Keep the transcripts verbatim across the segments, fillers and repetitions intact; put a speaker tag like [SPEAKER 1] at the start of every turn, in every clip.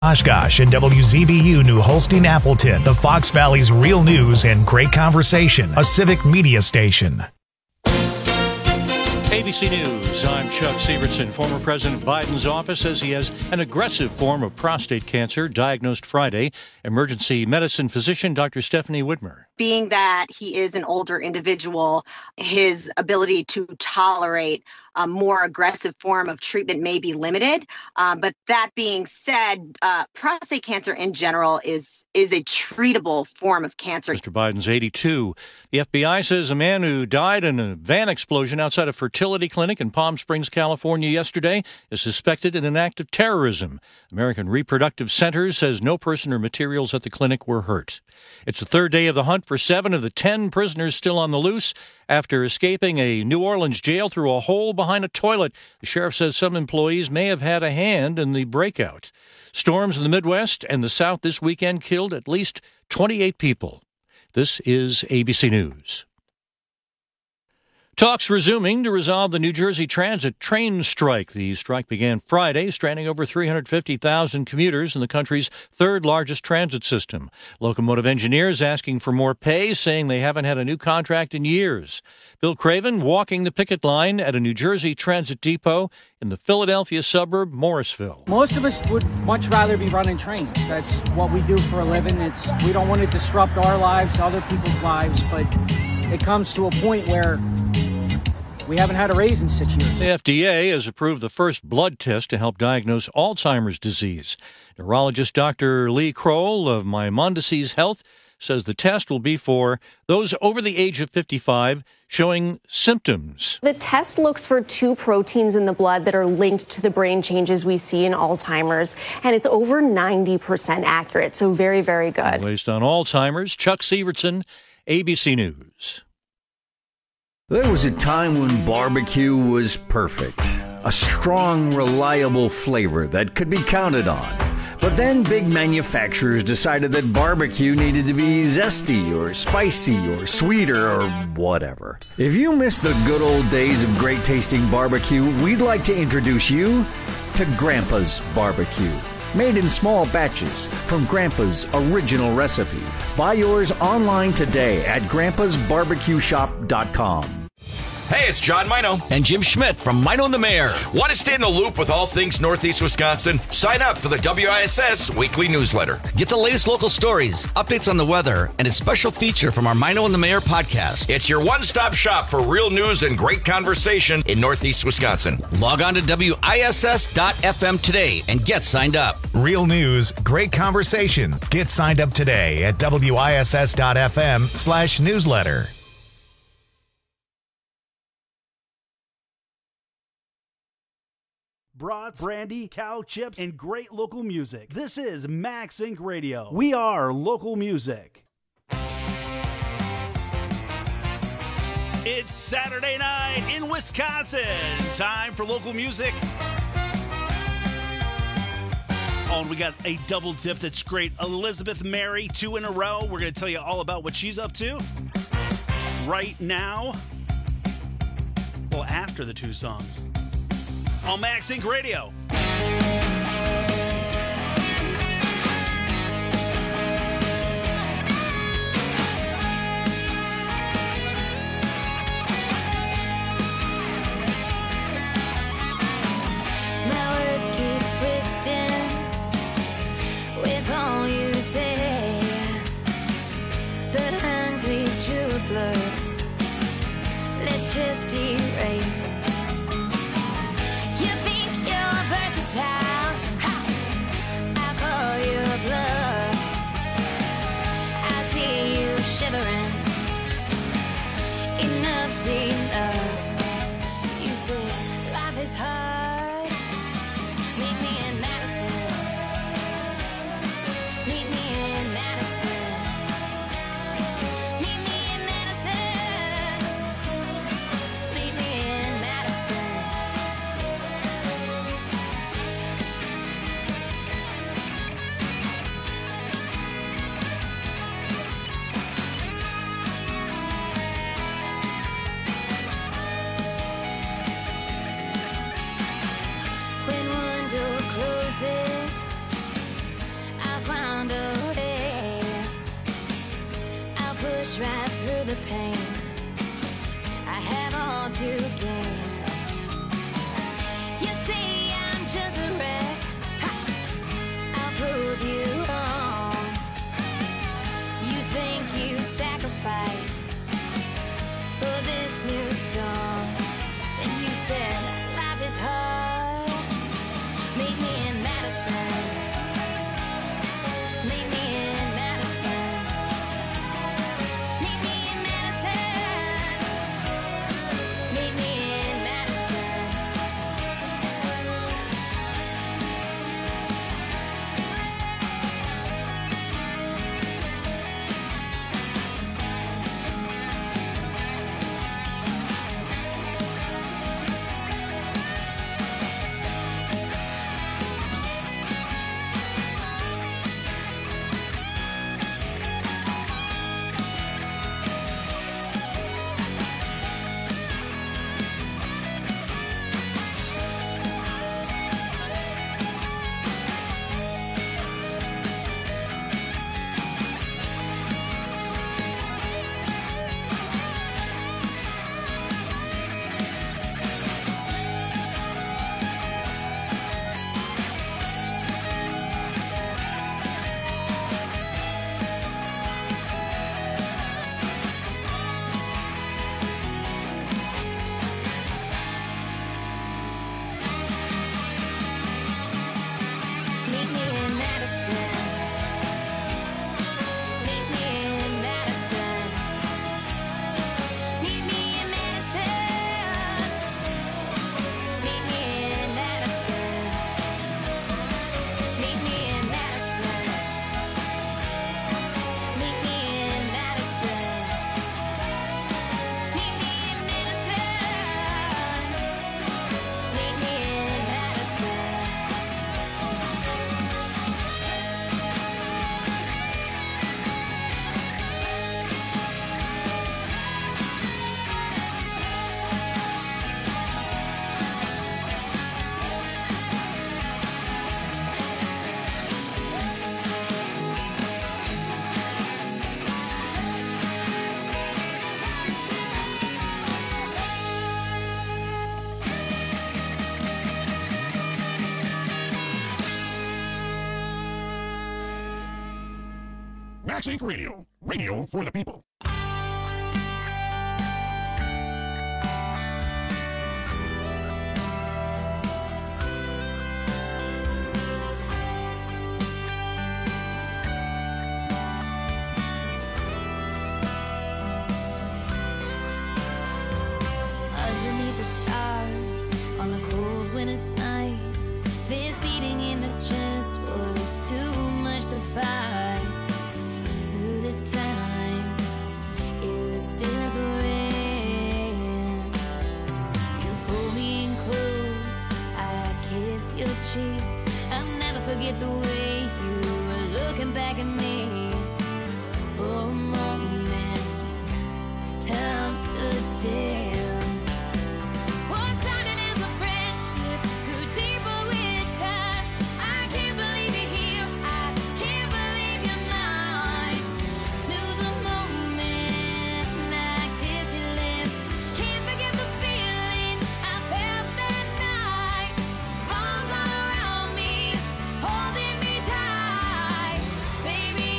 [SPEAKER 1] Oshkosh and W Z B U New Holstein Appleton, the Fox Valley's real news and great conversation, a civic media station.
[SPEAKER 2] A B C News, I'm Chuck Sievertson. Former President Biden's office says he has an aggressive form of prostate cancer diagnosed Friday. Emergency medicine physician Doctor Stephanie Whitmer.
[SPEAKER 3] Being that he is an older individual, his ability to tolerate a more aggressive form of treatment may be limited. Uh, but that being said, uh, prostate cancer in general is is a treatable form of cancer.
[SPEAKER 2] Mister Biden's eighty-two. The F B I says a man who died in a van explosion outside a fertility clinic in Palm Springs, California yesterday is suspected in an act of terrorism. American Reproductive Centers says no person or materials at the clinic were hurt. It's the third day of the hunt for seven of the ten prisoners still on the loose after escaping a New Orleans jail through a hole behind a toilet. The sheriff says some employees may have had a hand in the breakout. Storms in the Midwest and the South this weekend killed at least twenty-eight people. This is A B C News. Talks resuming to resolve the New Jersey Transit train strike. The strike began Friday, stranding over three hundred fifty thousand commuters in the country's third largest transit system. Locomotive engineers asking for more pay, saying they haven't had a new contract in years. Bill Craven walking the picket line at a New Jersey Transit depot in the Philadelphia suburb Morrisville.
[SPEAKER 4] Most of us would much rather be running trains. That's what we do for a living. It's we don't want to disrupt our lives, other people's lives, but it comes to a point where we haven't had a raise in six years.
[SPEAKER 2] The F D A has approved the first blood test to help diagnose Alzheimer's disease. Neurologist Doctor Lee Kroll of Maimonides Health says the test will be for those over the age of fifty-five showing symptoms.
[SPEAKER 5] The test looks for two proteins in the blood that are linked to the brain changes we see in Alzheimer's, and it's over ninety percent accurate, so very, very good.
[SPEAKER 2] Based on Alzheimer's, Chuck Sievertson, A B C News.
[SPEAKER 6] There was a time when barbecue was perfect. A strong, reliable flavor that could be counted on. But then big manufacturers decided that barbecue needed to be zesty or spicy or sweeter or whatever. If you miss the good old days of great tasting barbecue, we'd like to introduce you to Grandpa's Barbecue. Made in small batches from Grandpa's original recipe. Buy yours online today at grandpas barbecue shop dot com.
[SPEAKER 7] Hey, it's John Mino.
[SPEAKER 8] And Jim Schmidt from Mino and the Mayor.
[SPEAKER 7] Want to stay in the loop with all things Northeast Wisconsin? Sign up for the W I S S weekly newsletter.
[SPEAKER 8] Get the latest local stories, updates on the weather, and a special feature from our Mino and the Mayor podcast.
[SPEAKER 7] It's your one-stop shop for real news and great conversation in Northeast Wisconsin.
[SPEAKER 8] Log on to W I S S dot F M today and get signed up.
[SPEAKER 1] Real news, great conversation. Get signed up today at W I S S dot F M slash newsletter.
[SPEAKER 9] Brats, brandy, cow chips, and great local music. This is Max Incorporated. Radio. We are local music. It's Saturday night in Wisconsin. Time for local music. Oh, and we got a double dip that's great. Elizabeth Mary, two in a row. We're going to tell you all about what she's up to right now. Well, after the two songs. On Max Inc Radio.
[SPEAKER 10] My words keep twisting with all you say. The lines we drew blur. Let's just erase. You think you're versatile. push right through the pain. I have all to gain. You say I'm just a wreck. Ha! I'll prove you wrong. You think you sacrificed for this new song, and you said life is hard. Meet me in Madison. Meet me in Madison. Meet me in Madison. Meet me in Madison. Meet me in Madison. Meet me in Madison. Meet me in Madison. Meet me in Madison. Meet me in Madison. Meet me in Madison. Meet me in Madison. Meet me in Madison.
[SPEAKER 11] Max Inc Radio. Radio for the people.
[SPEAKER 10] Underneath the stars on a cold winter's night, this beating in my chest was too much to fight. Ooh, this time it was different. You pull me in close, I kiss your cheek. I'll never forget the way you were looking back at me. For a moment, time stood still. What started as a friendship grew deeper with time. I can't believe you're here. I can't believe you're mine. Knew the moment I kissed your lips. Can't forget the feeling I felt that night. Arms all around me, holding me tight. Baby,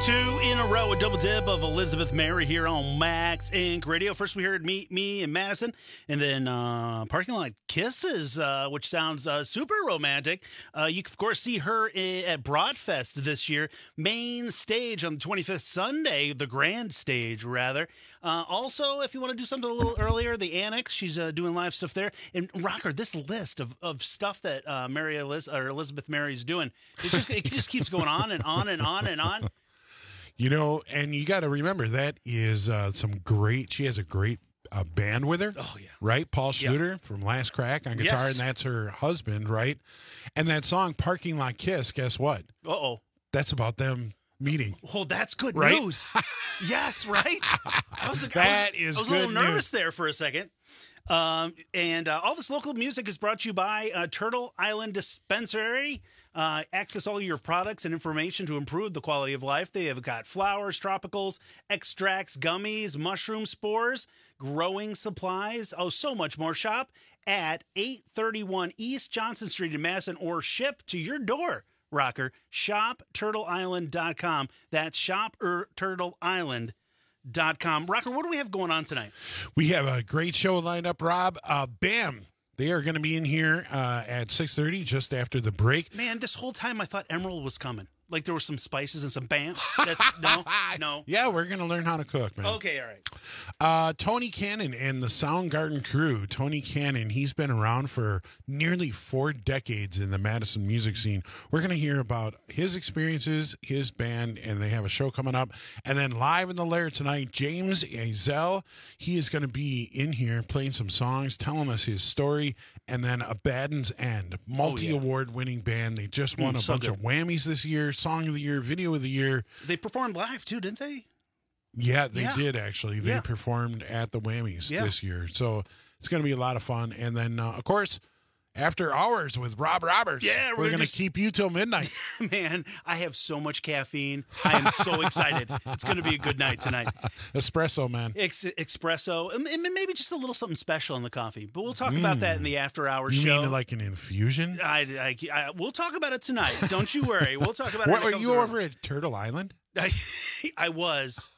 [SPEAKER 9] Two in a row, a double dip of Elizabeth Mary here on Max Incorporated Radio. First, we heard Meet Me and Madison, and then uh, Parking Lot Kisses, uh, which sounds uh, super romantic. Uh, you can, of course, see her i- at Broadfest this year, main stage on the twenty-fifth, Sunday, the grand stage, rather. Uh, also, if you want to do something a little earlier, the Annex, she's uh, doing live stuff there. And Rocker, this list of, of stuff that uh, Mary Eliz- or Elizabeth Mary is doing, it just, it just keeps going on and on and on and on.
[SPEAKER 12] You know, and you got to remember that is uh, some great. She has a great uh, band with her.
[SPEAKER 9] Oh yeah,
[SPEAKER 12] right. Paul Schluter yeah. from Last Crack on guitar, yes. and that's her husband, right? And that song "Parking Lot Kiss." Guess what?
[SPEAKER 9] Uh oh,
[SPEAKER 12] that's about them meeting.
[SPEAKER 9] Well, that's good
[SPEAKER 12] right?
[SPEAKER 9] news. Yes, right. I was like,
[SPEAKER 12] that
[SPEAKER 9] I was,
[SPEAKER 12] is
[SPEAKER 9] I was
[SPEAKER 12] good
[SPEAKER 9] a little nervous
[SPEAKER 12] news.
[SPEAKER 9] there for a second. Um, and uh, all this local music is brought to you by uh, Turtle Island Dispensary. Uh, access all your products and information to improve the quality of life. They have got flowers, tropicals, extracts, gummies, mushroom spores, growing supplies. Oh, so much more. Shop at eight thirty-one East Johnson Street in Madison or ship to your door, Rocker. shop turtle island dot com. That's shop turtle island dot com. Rocker, what do we have going on tonight?
[SPEAKER 12] We have a great show lined up, Rob. Uh, Bam! They are going to be in here uh, at six thirty, just after the break.
[SPEAKER 9] Man, this whole time I thought Emerald was coming. Like there were some spices and some bam. That's no, no.
[SPEAKER 12] Yeah, we're going to learn how to cook, man.
[SPEAKER 9] Okay, all right.
[SPEAKER 12] Uh, Tony Cannon and the Soundgarden crew. Tony Cannon, he's been around for nearly four decades in the Madison music scene. We're going to hear about his experiences, his band, and they have a show coming up. And then live in the Lair tonight, James Azell. He is going to be in here playing some songs, telling us his story, and then Abaddon's End, multi-award winning band. They just won
[SPEAKER 9] Mm,
[SPEAKER 12] a
[SPEAKER 9] so
[SPEAKER 12] bunch
[SPEAKER 9] good.
[SPEAKER 12] of Whammies this year. Song of the Year, Video of the Year.
[SPEAKER 9] They performed live too, didn't they?
[SPEAKER 12] Yeah, they
[SPEAKER 9] Yeah.
[SPEAKER 12] did actually. They
[SPEAKER 9] Yeah.
[SPEAKER 12] performed at the Whammies
[SPEAKER 9] Yeah.
[SPEAKER 12] this year. So it's going to be a lot of fun. And then, uh, of course, After Hours with Rob Roberts.
[SPEAKER 9] Yeah,
[SPEAKER 12] we're,
[SPEAKER 9] we're
[SPEAKER 12] going to
[SPEAKER 9] just-
[SPEAKER 12] keep you till midnight.
[SPEAKER 9] Man, I have so much caffeine. I am so excited. It's going to be a good night tonight.
[SPEAKER 12] Espresso, man.
[SPEAKER 9] Ex- espresso, and and maybe just a little something special in the coffee. But we'll talk about that in the after hours
[SPEAKER 12] You
[SPEAKER 9] show.
[SPEAKER 12] mean like an infusion?
[SPEAKER 9] I, I, I, we'll talk about it tonight. Don't you worry. We'll talk about it.
[SPEAKER 12] What,
[SPEAKER 9] in a
[SPEAKER 12] were
[SPEAKER 9] couple
[SPEAKER 12] you
[SPEAKER 9] of-
[SPEAKER 12] over at Turtle Island?
[SPEAKER 9] I, I was.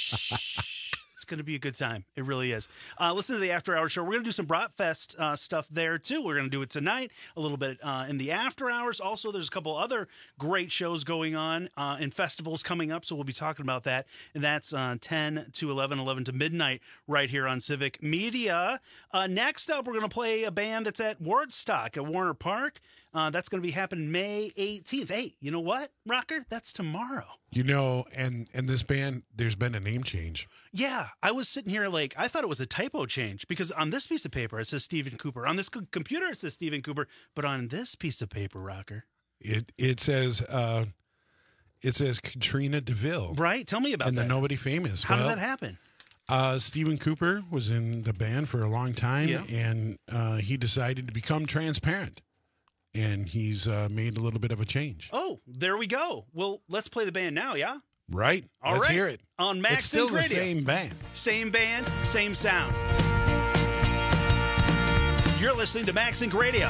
[SPEAKER 9] Shh. It's going to be a good time. It really is. Uh, listen to the After Hours show. We're going to do some Bratfest uh, stuff there, too. We're going to do it tonight, a little bit uh, in the After Hours. Also, there's a couple other great shows going on uh, and festivals coming up, so we'll be talking about that. And that's uh, ten to eleven, eleven to midnight right here on Civic Media. Uh, next up, we're going to play a band that's at Wardstock at Warner Park. Uh, that's going to be happening May eighteenth. Hey, you know what, Rocker? That's tomorrow.
[SPEAKER 12] You know, and, and this band, there's been a name change.
[SPEAKER 9] Yeah, I was sitting here like, I thought it was a typo change because on this piece of paper it says Stephen Cooper. On this c- computer it says Stephen Cooper, but on this piece of paper, Rocker,
[SPEAKER 12] It it says uh, it says Katrina DeVille.
[SPEAKER 9] Right? Tell me about
[SPEAKER 12] and
[SPEAKER 9] that.
[SPEAKER 12] the Nobody Famous.
[SPEAKER 9] How
[SPEAKER 12] well,
[SPEAKER 9] did that happen?
[SPEAKER 12] Uh, Stephen Cooper was in the band for a long time,
[SPEAKER 9] Yeah.
[SPEAKER 12] and uh, he decided to become transparent. And he's uh, made a little bit of a change.
[SPEAKER 9] Oh, there we go. Well, let's play the band now, yeah?
[SPEAKER 12] Right?
[SPEAKER 9] All
[SPEAKER 12] Let's
[SPEAKER 9] right.
[SPEAKER 12] hear it.
[SPEAKER 9] On Max
[SPEAKER 12] It's still
[SPEAKER 9] Sync
[SPEAKER 12] the
[SPEAKER 9] Radio.
[SPEAKER 12] same band.
[SPEAKER 9] Same band, same sound. You're listening to Max Inc Radio.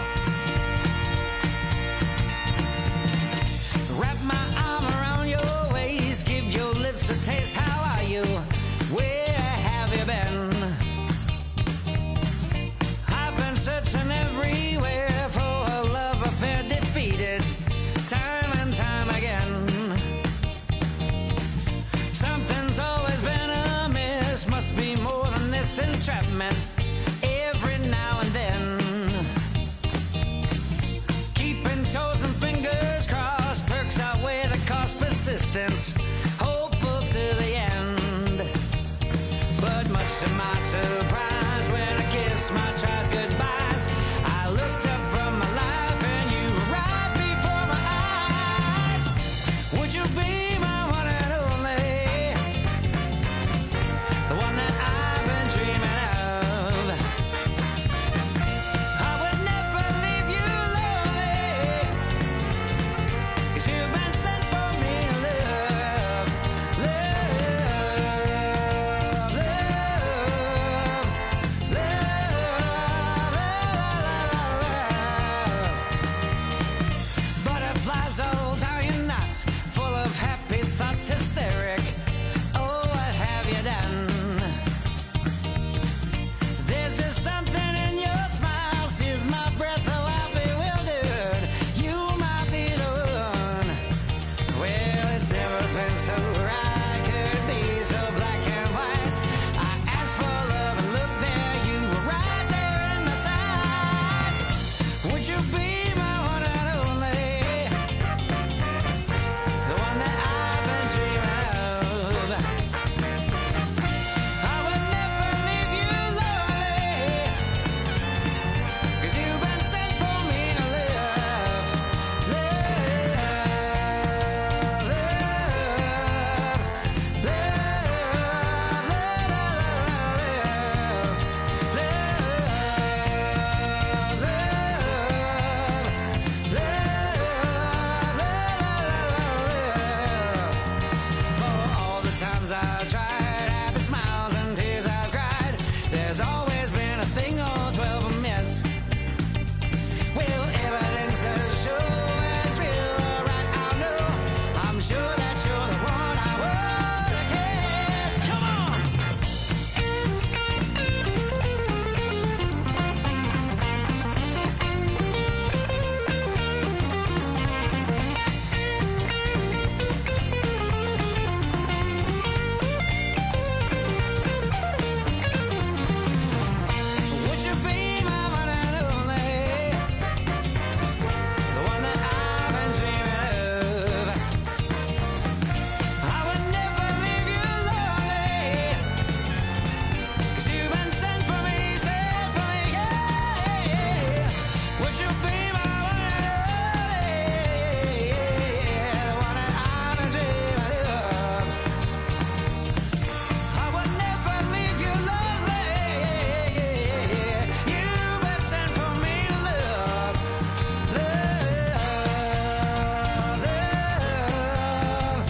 [SPEAKER 13] Wrap my arm around your waist, give your lips a taste. How are you? Where have you been? I've been searching everywhere for a love affair defeated time and time again. Something's always been amiss, must be more than this entrapment every now and then. Keeping toes and fingers crossed, perks outweigh the cost, persistence, hopeful to the end. But much to my surprise, when I kiss my tries goodbyes, I looked up from my life and you were right before my eyes. Would you be my one and only, the one that I've been dreaming of? I would never leave you lonely, 'cause you've been sent for me to love. thoughts hysteric. Oh, what have you done? There's just something in your smile, sees my breath, oh, I'm bewildered. You might be the one. Well, it's never been so right, could be so black and white. I asked for love and look there, you were right there in my side. Would you be my one and only? The one that I've been dreaming of. I would never leave you lonely, 'cause you've been sent for me to live. Love, love, love, for all the times I've tried, happy smiles and tears I've cried, there's always been a thing or twelve amiss. Well, evidence does show it's real, right? I know. I'm sure that you're the one I wanna kiss. Come on. Would you be my one and only? The one that I've been dreaming of. I would never leave you lonely, 'cause you've been sent for me, sent for me, yeah. Would you be my one and only? The one that I've been dreaming of. I would never leave you lonely. You've been sent for me to love. Love, love, love,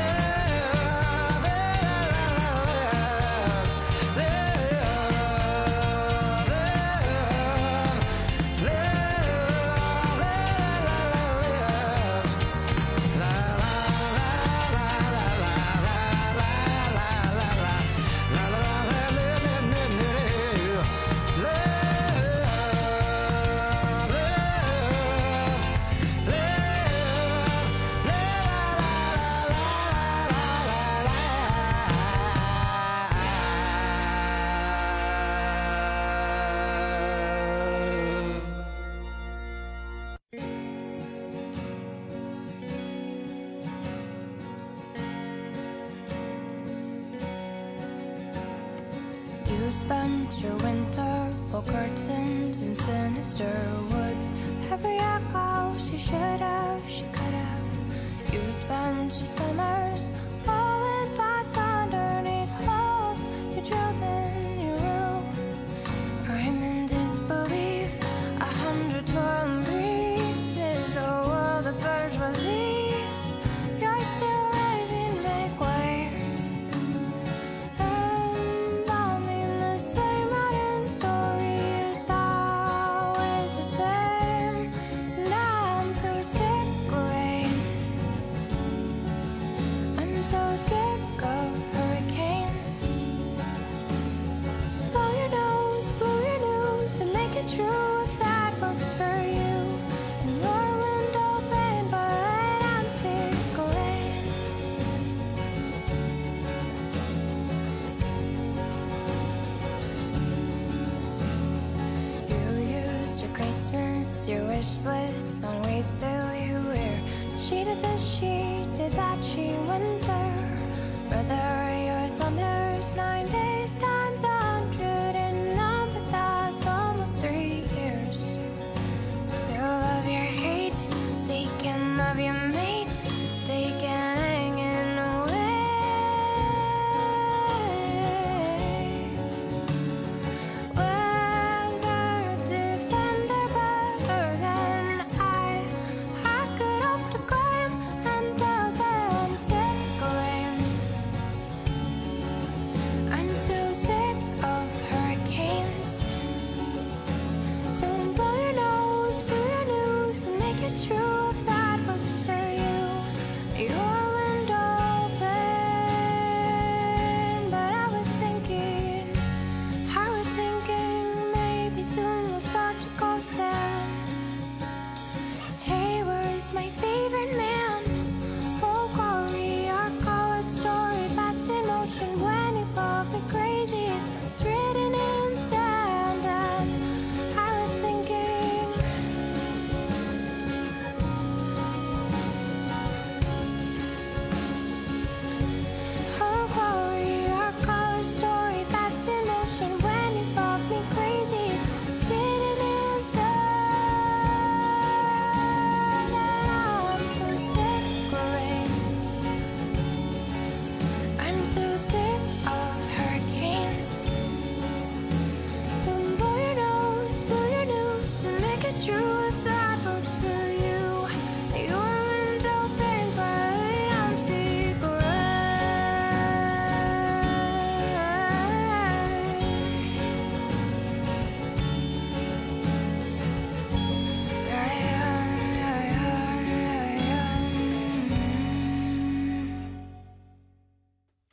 [SPEAKER 14] You spent your winter pull curtains in sinister woods. Every echo she should have, she could have. You spent your summers all in pots underneath holes you drilled in your roof. I'm in disbelief, a hundred twirling breezes, a world of bourgeoisies. You're still raving, make way. And I mean the same modern story is always the same. And I'm so sick of rain. I'm so sick of hurricanes. Blow your nose, blow your nose, and make it true if that works for you. And your window pane, but I'm sick of rain. You used your Christmas, your wish list on wait till you wear. She did this, she did that, she went there. Brother, your thunder's nine days times a hundred and none, but that's almost three years. So love your hate, they can love your mate, they can hang in a wait. Weather defender better than I, I could hope to claim, and they'll say I'm sick of rain.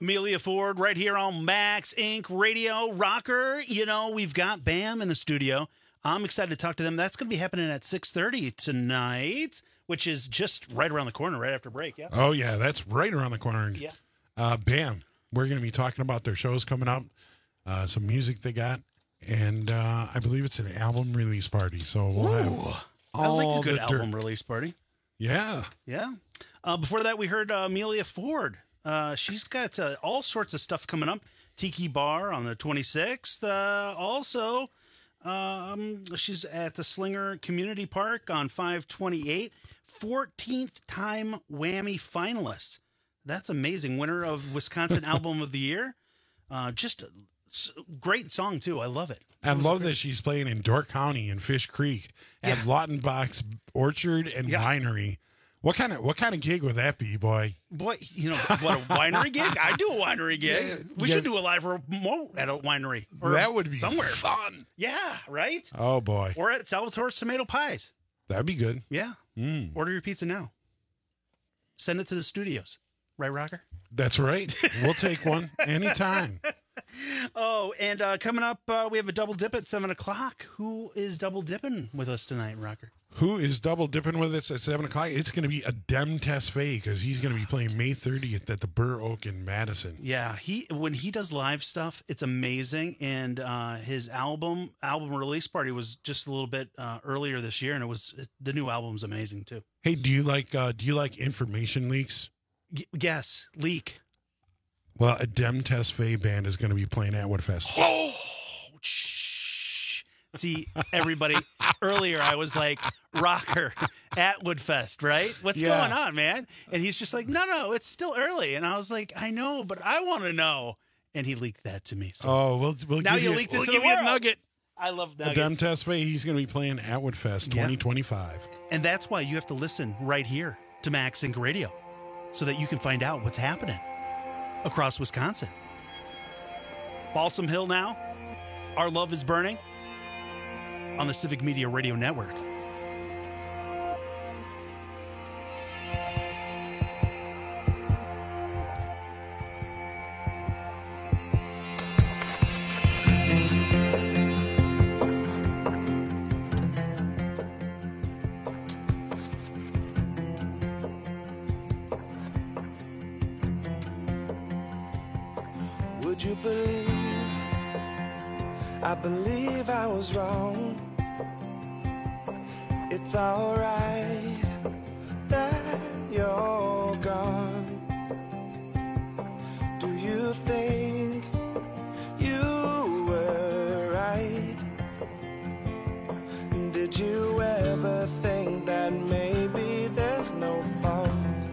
[SPEAKER 9] Amelia Ford right here on Max Incorporated. Radio. Rocker, you know, we've got BAM in the studio. I'm excited to talk to them. That's going to be happening at six thirty tonight, which is just right around the corner, right after break. Yeah.
[SPEAKER 12] Oh, yeah, that's right around the corner.
[SPEAKER 9] Yeah.
[SPEAKER 12] Uh, BAM. We're going to be talking about their shows coming up, uh, some music they got, and uh, I believe it's an album release party. So we'll
[SPEAKER 9] Ooh,
[SPEAKER 12] have
[SPEAKER 9] I
[SPEAKER 12] all
[SPEAKER 9] like a good
[SPEAKER 12] the
[SPEAKER 9] album
[SPEAKER 12] dirt.
[SPEAKER 9] release party.
[SPEAKER 12] Yeah.
[SPEAKER 9] Yeah. Uh, before that, we heard uh, Amelia Ford. Uh, she's got uh, all sorts of stuff coming up. Tiki Bar on the twenty-sixth. Uh, also, um, she's at the Slinger Community Park on five twenty-eight. fourteenth time Whammy finalist. That's amazing. Winner of Wisconsin Album of the Year. Uh, just a s- great song, too. I love it.
[SPEAKER 12] I love that she's playing in Door County and Fish Creek at Lautenbach's Orchard and
[SPEAKER 9] Yeah.
[SPEAKER 12] Winery. What kind of what kind of gig would that be, boy?
[SPEAKER 9] Boy, you know, what, a winery gig? I do a winery gig.
[SPEAKER 12] Yeah,
[SPEAKER 9] we
[SPEAKER 12] yeah.
[SPEAKER 9] should do a live remote at a winery. Or
[SPEAKER 12] That would be
[SPEAKER 9] somewhere.
[SPEAKER 12] fun.
[SPEAKER 9] Yeah, right?
[SPEAKER 12] Oh boy,
[SPEAKER 9] Or at Salvatore's Tomato Pies.
[SPEAKER 12] that'd be good.
[SPEAKER 9] Yeah.
[SPEAKER 12] Mm.
[SPEAKER 9] Order your pizza now. Send it to the studios. Right, Rocker?
[SPEAKER 12] That's right. We'll take one anytime.
[SPEAKER 9] Oh, and uh, coming up, uh, we have a double dip at seven o'clock. Who is double dipping with us tonight, Rocker?
[SPEAKER 12] Who is double dipping with us at seven o'clock? It's going to be Adem Tesfaye because he's going to be playing May thirtieth at the Burr Oak in Madison.
[SPEAKER 9] Yeah, he when he does live stuff, it's amazing. And uh, his album album release party was just a little bit uh, earlier this year, and it was the new album's amazing too.
[SPEAKER 12] Hey, do you like uh, do you like information leaks?
[SPEAKER 9] Y- yes, leak.
[SPEAKER 12] Well, Adem Tesfaye band is going to be playing at Woodfest.
[SPEAKER 9] Oh, shh. See, everybody, earlier I was like, Rocker at Woodfest, right? What's
[SPEAKER 12] Yeah.
[SPEAKER 9] going on, man? And he's just like, no, no, it's still early. And I was like, I know, but I want to know. And he leaked that to me. So
[SPEAKER 12] Oh, we'll we'll
[SPEAKER 9] now
[SPEAKER 12] give
[SPEAKER 9] you
[SPEAKER 12] you,
[SPEAKER 9] leaked it
[SPEAKER 12] we'll
[SPEAKER 9] to
[SPEAKER 12] give
[SPEAKER 9] the
[SPEAKER 12] you
[SPEAKER 9] world.
[SPEAKER 12] a nugget.
[SPEAKER 9] I love nuggets.
[SPEAKER 12] Adem Tesfaye, he's going to be playing at Woodfest
[SPEAKER 9] Yeah.
[SPEAKER 12] twenty twenty-five.
[SPEAKER 9] And that's why you have to listen right here to Max Inc Radio so that you can find out what's happening across Wisconsin. Balsam Hill now. Our Love is Burning on the Civic Media Radio Network.
[SPEAKER 15] Would you believe? I believe I was wrong. It's alright that you're gone. Do you think you were right? Did you ever think that maybe there's no fault?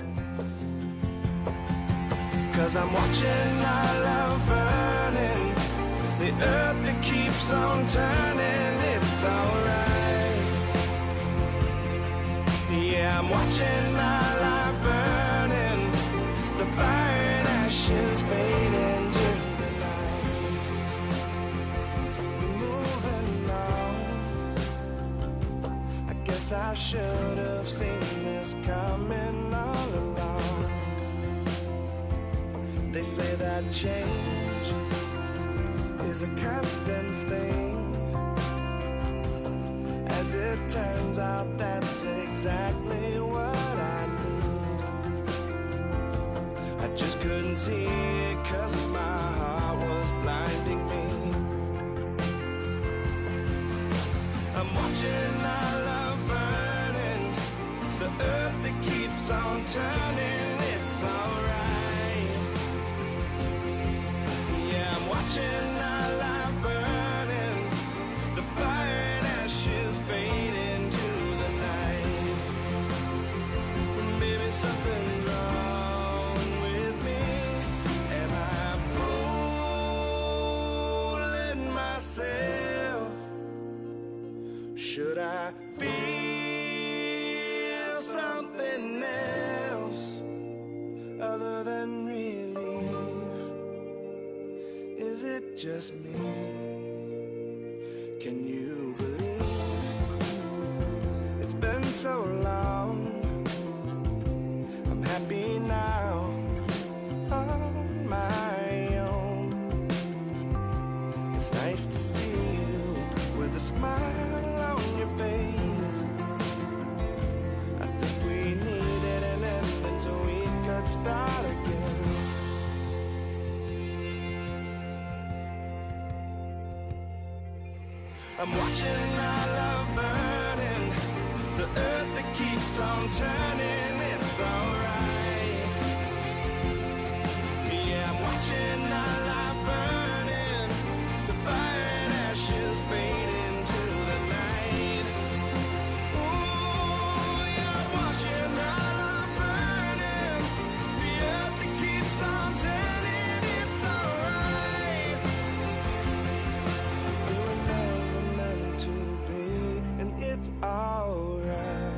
[SPEAKER 15] Cause I'm watching our love burning, the earth that keeps on turning, it's alright. Yeah, I'm watching our life burning, the fire and ashes fade into the night. Moving on, I guess I should have seen this coming all along. They say that change is a constant thing. As it turns out, that's exactly what I need. I just couldn't see it cause my heart was blinding me. I'm watching our love burning, the earth that keeps on turning, it's alright. Yeah, I'm watching our life burning, the fire and ashes fade into the night. And maybe something's wrong with me. Am I fooling myself? Should I feel something else other than relief? Is it just me? Can you believe it's been so long? I'm happy now on my start again. I'm watching our love burning, the earth that keeps on turning, it's alright. Yeah, I'm watching our life burning, the fire and ashes fade into the night. Ooh, yeah, I'm watching our life burning, the earth that keeps on turning, it's alright. We were never meant to be, and it's alright.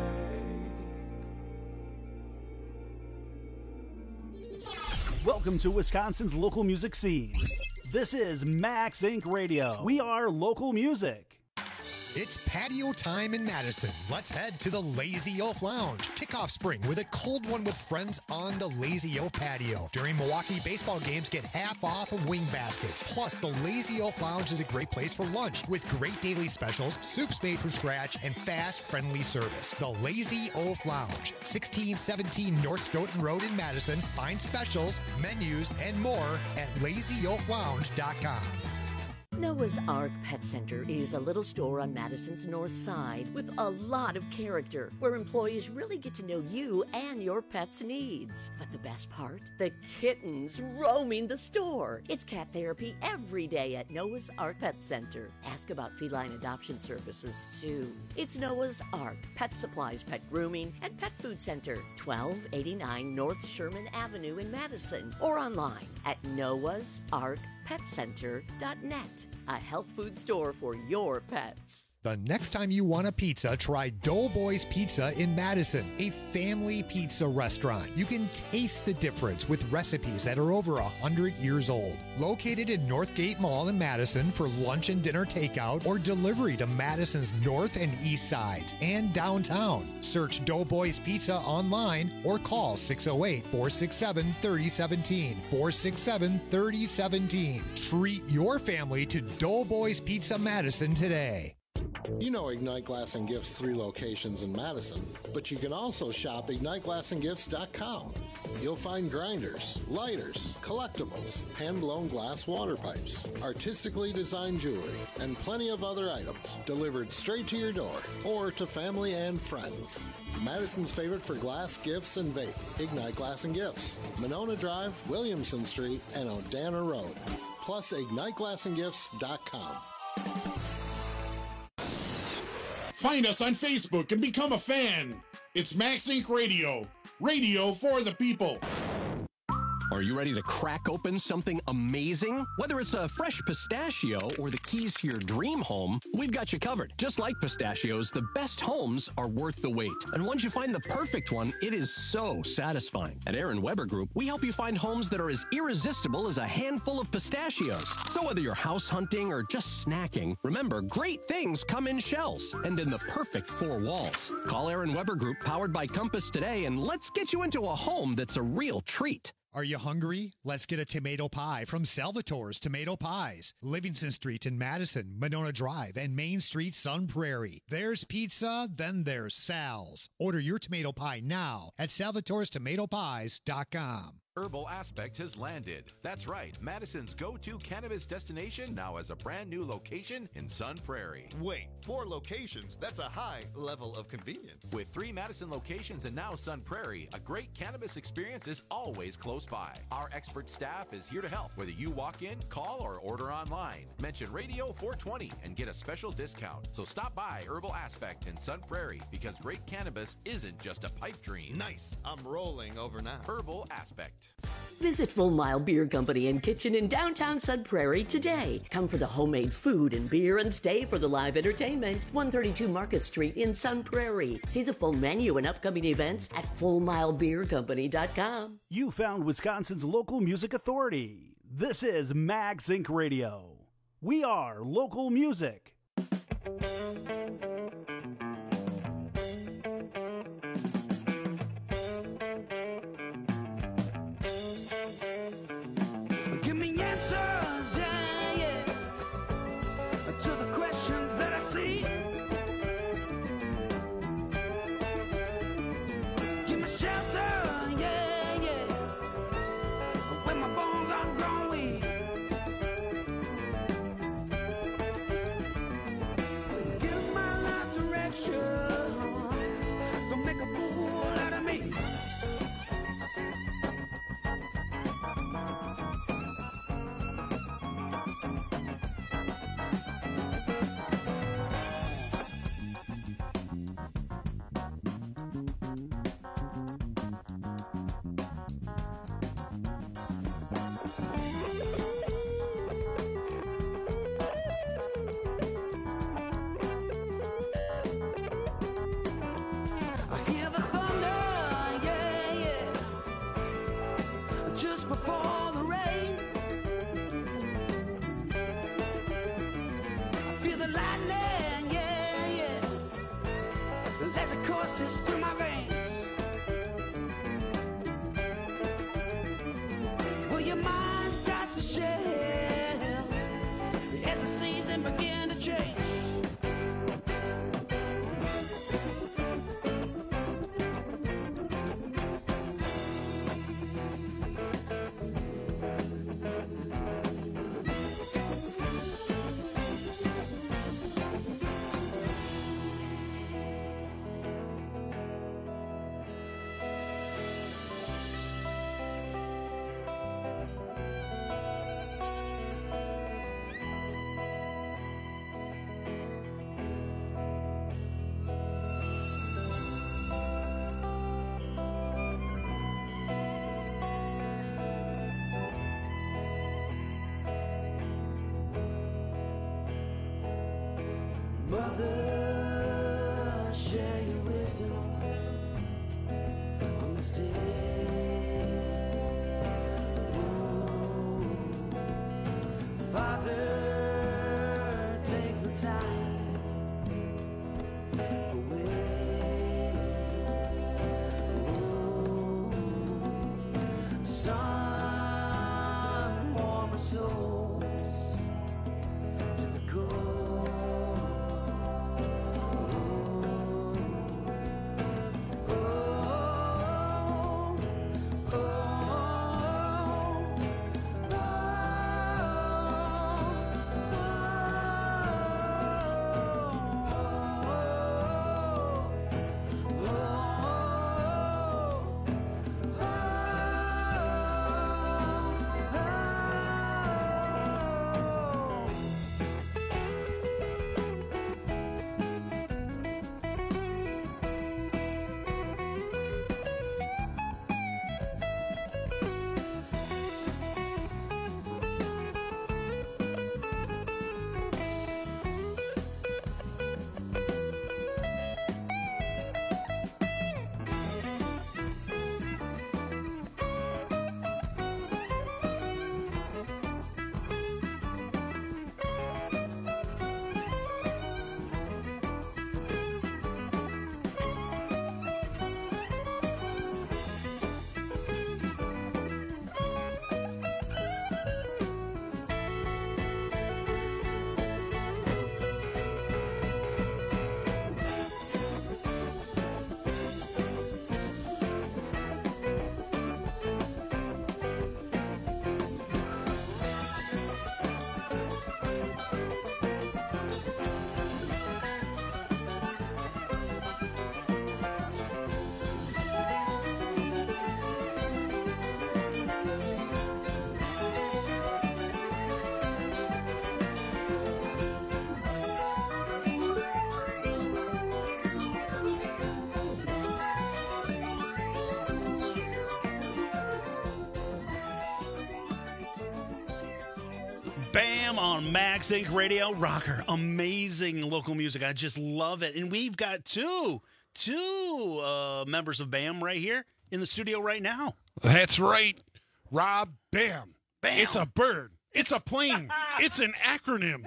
[SPEAKER 9] Welcome to Wisconsin's local music scene. This is Max Incorporated. Radio. We are local music.
[SPEAKER 16] It's patio time in Madison. Let's head to the Lazy Oaf Lounge. Kick off spring with a cold one with friends on the Lazy Oaf patio. During Milwaukee baseball games, get half off of wing baskets. Plus, the Lazy Oaf Lounge is a great place for lunch with great daily specials, soups made from scratch, and fast, friendly service. The Lazy Oaf Lounge, sixteen seventeen North Stoughton Road in Madison. Find specials, menus, and more at lazy oaf lounge dot com.
[SPEAKER 17] Noah's Ark Pet Center is a little store on Madison's north side with a lot of character, where employees really get to know you and your pet's needs. But the best part? The kittens roaming the store. It's cat therapy every day at Noah's Ark Pet Center. Ask about feline adoption services, too. It's Noah's Ark Pet Supplies, Pet Grooming, and Pet Food Center, twelve eighty-nine North Sherman Avenue in Madison, or online at noahs ark pet center dot net. A health food store for your pets.
[SPEAKER 16] The next time you want a pizza, try Doughboys Pizza in Madison, a family pizza restaurant. You can taste the difference with recipes that are over one hundred years old. Located in Northgate Mall in Madison for lunch and dinner takeout or delivery to Madison's north and east sides and downtown. Search Doughboys Pizza online or call six oh eight, four six seven, three oh one seven, four six seven, three oh one seven. Treat your family to Doughboys Pizza Madison today.
[SPEAKER 18] You know Ignite Glass and Gifts' three locations in Madison, but you can also shop ignite glass and gifts dot com. You'll find grinders, lighters, collectibles, hand-blown glass water pipes, artistically designed jewelry, and plenty of other items delivered straight to your door or to family and friends. Madison's favorite for glass, gifts, and vape, Ignite Glass and Gifts, Monona Drive, Williamson Street, and Odana Road. Plus ignite glass and gifts dot com.
[SPEAKER 11] Find us on Facebook and become a fan. It's Max Incorporated. Radio. Radio for the people.
[SPEAKER 19] Are you ready to crack open something amazing? Whether it's a fresh pistachio or the keys to your dream home, we've got you covered. Just like pistachios, the best homes are worth the wait. And once you find the perfect one, it is so satisfying. At Aaron Weber Group, we help you find homes that are as irresistible as a handful of pistachios. So whether you're house hunting or just snacking, remember, great things come in shells and in the perfect four walls. Call Aaron Weber Group, powered by Compass, today, and let's get you into a home that's a real treat.
[SPEAKER 16] Are you hungry? Let's get a tomato pie from Salvatore's Tomato Pies. Livingston Street in Madison, Monona Drive, and Main Street, Sun Prairie. There's pizza, then there's Sal's. Order your tomato pie now at salvatores tomato pies dot com.
[SPEAKER 20] Herbal Aspect has landed. That's right, Madison's go-to cannabis destination now has a brand new location in Sun Prairie.
[SPEAKER 21] Wait, four locations? That's a high level of convenience.
[SPEAKER 20] With three Madison locations and now Sun Prairie, a great cannabis experience is always close by. Our expert staff is here to help, whether you walk in, call, or order online. Mention Radio four twenty and get a special discount. So stop by Herbal Aspect in Sun Prairie, because great cannabis isn't just a pipe dream.
[SPEAKER 21] Nice. I'm rolling over now.
[SPEAKER 20] Herbal Aspect.
[SPEAKER 17] Visit Full Mile Beer Company and Kitchen in downtown Sun Prairie today. Come for the homemade food and beer and stay for the live entertainment. one thirty-two Market Street in Sun Prairie. See the full menu and upcoming events at full mile beer company dot com.
[SPEAKER 9] You found Wisconsin's local music authority. This is Max Incorporated. Radio. We are local music.
[SPEAKER 13] coursing through my veins. Well, your mind starts to shell as the season begin to change. Mother, share your wisdom on this day. Ooh. Father, take the time away. Ooh. Sun, warm our souls to the core.
[SPEAKER 9] Bam on Max Inc Radio. Rocker, amazing local music. I just love it. And we've got two, two uh, members of BAM right here in the studio right now.
[SPEAKER 12] That's right, Rob. BAM.
[SPEAKER 9] Bam.
[SPEAKER 12] It's a bird. It's a plane. It's an acronym.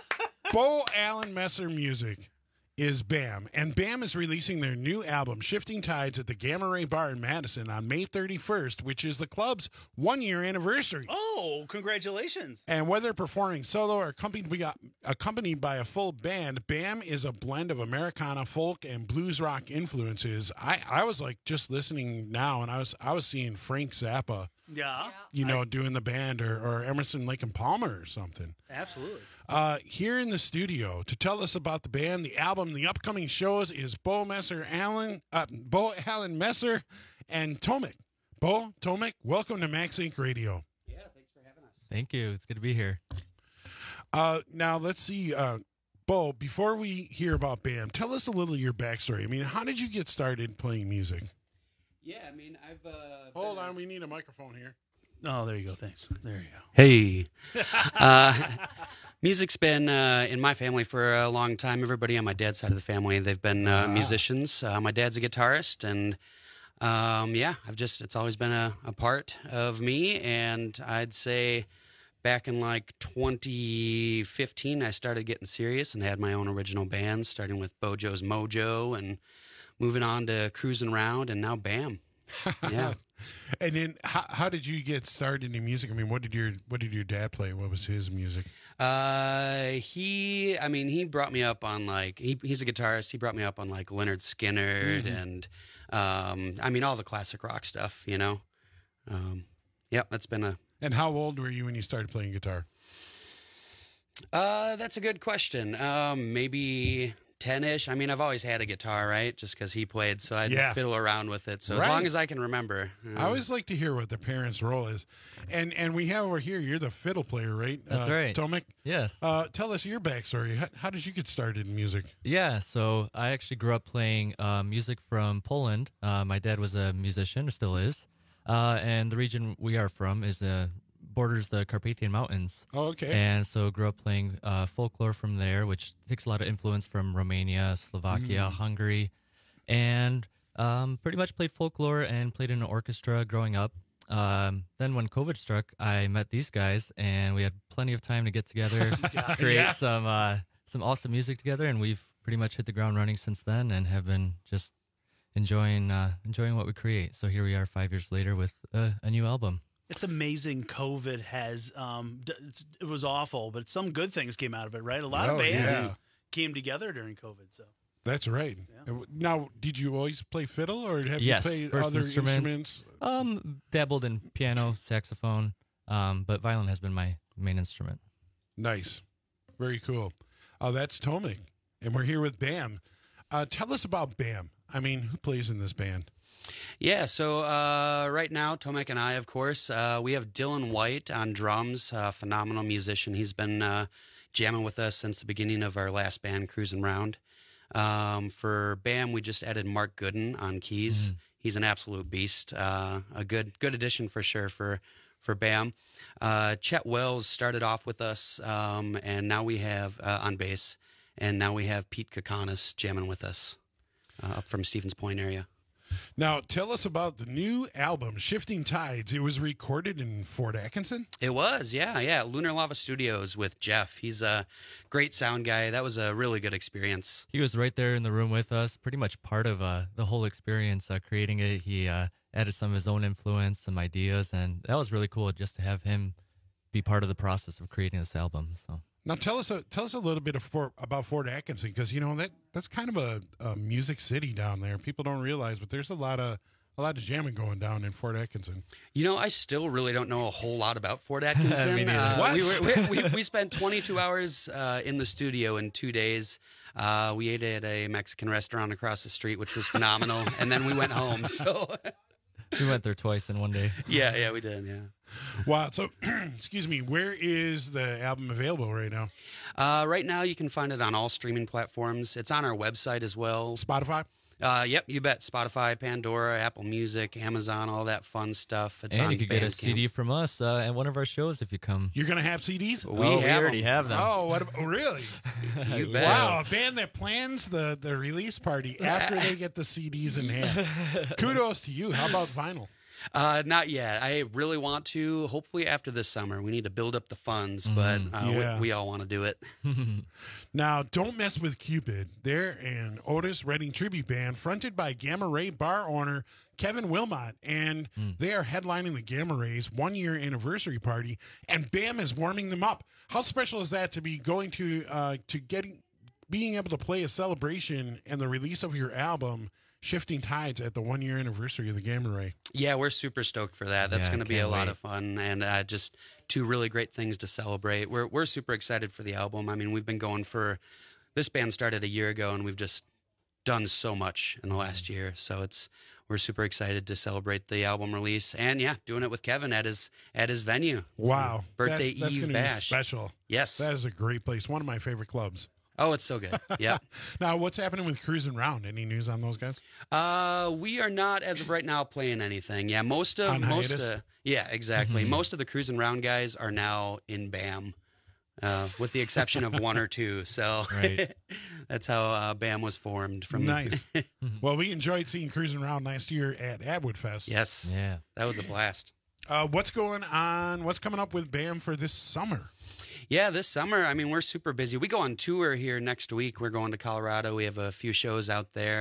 [SPEAKER 12] Bo Allen Messer Music is BAM, and BAM is releasing their new album, Shifting Tides, at the Gamma Ray Bar in Madison on May thirty-first, which is the club's one-year anniversary.
[SPEAKER 9] Oh, congratulations.
[SPEAKER 12] And whether performing solo or accompanied, we got, accompanied by a full band, BAM is a blend of Americana, folk, and blues rock influences. I, I was like just listening now, and I was I was seeing Frank Zappa,
[SPEAKER 9] yeah,
[SPEAKER 12] you know, I, doing the band, or, or Emerson, Lake and Palmer or something.
[SPEAKER 9] Absolutely.
[SPEAKER 12] Uh, here in the studio to tell us about the band, the album, the upcoming shows is Bo Messer Allen, uh, Bo Allen Messer, and Tomek. Bo, Tomek, welcome to Max Inc Radio.
[SPEAKER 3] Yeah, thanks for having us. Thank you. It's good to be here.
[SPEAKER 12] Uh, now let's see, uh, Bo. Before we hear about BAM, tell us a little of your backstory. I mean, how did you get started playing music?
[SPEAKER 3] Yeah, I mean, I've. Uh,
[SPEAKER 12] Hold on, we need a microphone here.
[SPEAKER 9] Oh, there you go. Thanks. There you go.
[SPEAKER 3] Hey. uh, music's been uh, in my family for a long time. Everybody on my dad's side of the family, they've been uh, musicians. Uh, my dad's a guitarist, and um, yeah, I've just, it's always been a, a part of me. And I'd say back in like twenty fifteen, I started getting serious and had my own original band, starting with Bojo's Mojo and moving on to Cruising Round, and now BAM. Yeah.
[SPEAKER 12] And then, how, how did you get started in music? I mean, what did your what did your dad play? What was his music?
[SPEAKER 3] Uh, he, I mean, he brought me up on like he, he's a guitarist. He brought me up on like Leonard Skinner
[SPEAKER 12] Mhm.
[SPEAKER 3] and, um, I mean, all the classic rock stuff. You know. Um, yeah, that's been a.
[SPEAKER 12] And how old were you when you started playing guitar?
[SPEAKER 3] Uh, that's a good question. Um, maybe ten-ish. I mean, I've always had a guitar, right? Just because he played, so I'd
[SPEAKER 12] Yeah.
[SPEAKER 3] fiddle around with it. So as
[SPEAKER 12] Right.
[SPEAKER 3] long as I can remember.
[SPEAKER 12] I
[SPEAKER 3] uh,
[SPEAKER 12] always like to hear what the parents' role is. And and we have over here, you're the fiddle player, right?
[SPEAKER 4] That's
[SPEAKER 12] uh,
[SPEAKER 4] right.
[SPEAKER 12] Tomek?
[SPEAKER 4] Yes.
[SPEAKER 12] Uh, tell us your backstory. How, how did you get started in music?
[SPEAKER 4] Yeah, so I actually grew up playing uh, music from Poland. Uh, my dad was a musician, or still is. Uh, and the region we are from is uh, borders the Carpathian Mountains.
[SPEAKER 12] Oh, okay.
[SPEAKER 4] And so grew up playing uh, folklore from there, which takes a lot of influence from Romania, Slovakia,
[SPEAKER 12] Mm.
[SPEAKER 4] Hungary. And um, pretty much played folklore and played in an orchestra growing up. Um, then when COVID struck, I met these guys, and we had plenty of time to get together, create
[SPEAKER 12] Yeah.
[SPEAKER 4] some uh, some awesome music together, and we've pretty much hit the ground running since then, and have been just enjoying uh, enjoying what we create. So here we are, five years later, with uh, a new album.
[SPEAKER 9] It's amazing COVID has, um, d- it's- it was awful, but some good things came out of it, right? A lot
[SPEAKER 12] Oh,
[SPEAKER 9] of bands
[SPEAKER 12] yeah.
[SPEAKER 9] came together during COVID, so.
[SPEAKER 12] That's right. Now, did you always play fiddle, or have
[SPEAKER 4] yes,
[SPEAKER 12] you played
[SPEAKER 4] first
[SPEAKER 12] other
[SPEAKER 4] instrument.
[SPEAKER 12] instruments?
[SPEAKER 4] Um, dabbled in piano, saxophone, um, but violin has been my main instrument.
[SPEAKER 12] Nice. Very cool. Uh, that's Tomek. And we're here with BAM. Uh, tell us about BAM. I mean, who plays in this band?
[SPEAKER 3] Yeah, so uh, right now, Tomek and I, of course, uh, we have Dylan White on drums, a phenomenal musician. He's been uh, jamming with us since the beginning of our last band, Cruising Round. Um, for BAM, we just added Mark Gooden on keys.
[SPEAKER 4] Mm.
[SPEAKER 3] He's an absolute beast. Uh, a good good addition for sure for for BAM. Uh, Chet Wells started off with us, um, and now we have uh, on bass, and now we have Pete Kokonis jamming with us uh, up from Stevens Point area.
[SPEAKER 12] Now, tell us about the new album, Shifting Tides. It was recorded in Fort Atkinson?
[SPEAKER 3] It was, yeah, yeah. Lunar Lava Studios with Jeff. He's a great sound guy. That was a really good experience.
[SPEAKER 4] He was right there in the room with us, pretty much part of uh, the whole experience, uh, creating it. He uh, added some of his own influence, some ideas, and that was really cool just to have him be part of the process of creating this album. So.
[SPEAKER 12] Now, tell us a, tell us a little bit of Fort, about Fort Atkinson, because, you know, that that's kind of a, a music city down there. People don't realize, but there's a lot of a lot of jamming going down in Fort Atkinson.
[SPEAKER 3] You know, I still really don't know a whole lot about Fort Atkinson.
[SPEAKER 12] Me neither.
[SPEAKER 3] uh,
[SPEAKER 12] What?
[SPEAKER 3] We, were, we, we, we spent twenty-two hours uh, in the studio in two days. Uh, we ate at a Mexican restaurant across the street, which was phenomenal, and then we went home. So,
[SPEAKER 4] We went there twice in one day.
[SPEAKER 3] yeah, yeah, we did, yeah.
[SPEAKER 12] Wow. So, excuse me, where is the album available right now?
[SPEAKER 3] Uh, right now, you can find it on all streaming platforms. It's on our website as well.
[SPEAKER 12] Spotify?
[SPEAKER 3] Uh, yep, you bet. Spotify, Pandora, Apple Music, Amazon, all that fun stuff. It's
[SPEAKER 4] and
[SPEAKER 3] on
[SPEAKER 4] you could get a
[SPEAKER 3] Bandcamp.
[SPEAKER 4] C D from us uh, at one of our shows if you come.
[SPEAKER 12] You're going to have C Ds?
[SPEAKER 3] We
[SPEAKER 4] oh, we
[SPEAKER 3] have
[SPEAKER 4] already
[SPEAKER 3] them.
[SPEAKER 4] have them.
[SPEAKER 12] Oh, what? About, oh, really?
[SPEAKER 3] You bet.
[SPEAKER 12] Wow, a band that plans the, the release party after they get the C Ds in hand. Kudos to you. How about vinyl?
[SPEAKER 3] Uh, not yet. I really want to. Hopefully after this summer. We need to build up the funds, but uh,
[SPEAKER 12] Yeah.
[SPEAKER 3] we, we all want to do it.
[SPEAKER 12] Now, Don't Mess with Cupid. They're an Otis Redding tribute band fronted by Gamma Ray bar owner Kevin Wilmot, and they are headlining the Gamma Rays one-year anniversary party, and BAM is warming them up. How special is that to be going to uh, to getting being able to play a celebration and the release of your album, Shifting Tides, at the one-year anniversary of the Gamma Ray?
[SPEAKER 3] Yeah, we're super stoked for that. That's
[SPEAKER 4] Yeah,
[SPEAKER 3] going to be a
[SPEAKER 4] can't
[SPEAKER 3] lot
[SPEAKER 4] wait.
[SPEAKER 3] of fun, and uh, just two really great things to celebrate. We're we're super excited for the album. I mean, we've been going for this band started a year ago, and we've just done so much in the last year. So it's we're super excited to celebrate the album release, and yeah, doing it with Kevin at his at his venue. It's
[SPEAKER 12] Wow.
[SPEAKER 3] a birthday
[SPEAKER 12] That- that's
[SPEAKER 3] Eve
[SPEAKER 12] gonna
[SPEAKER 3] bash.
[SPEAKER 12] Be special.
[SPEAKER 3] Yes.
[SPEAKER 12] That is a great place. One of my favorite clubs.
[SPEAKER 3] Oh, it's so good. Yeah.
[SPEAKER 12] Now, what's happening with Cruising Round? Any news on those guys?
[SPEAKER 3] Uh, we are not as of right now playing anything. Yeah, most of
[SPEAKER 12] On
[SPEAKER 3] most
[SPEAKER 12] hiatus?
[SPEAKER 3] uh, yeah, exactly.
[SPEAKER 12] Mhm.
[SPEAKER 3] Most of the Cruising Round guys are now in BAM, uh, with the exception of one or two. So
[SPEAKER 4] Right.
[SPEAKER 3] that's how uh, BAM was formed. From
[SPEAKER 12] Nice. Well, we enjoyed seeing Cruising Round last year at Atwood Fest.
[SPEAKER 3] Yes.
[SPEAKER 4] Yeah.
[SPEAKER 3] That was a blast.
[SPEAKER 12] Uh, what's going on? What's coming up with BAM for this summer?
[SPEAKER 3] Yeah, this summer, I mean, we're super busy. We go on tour here next week. We're going to Colorado. We have a few shows out there.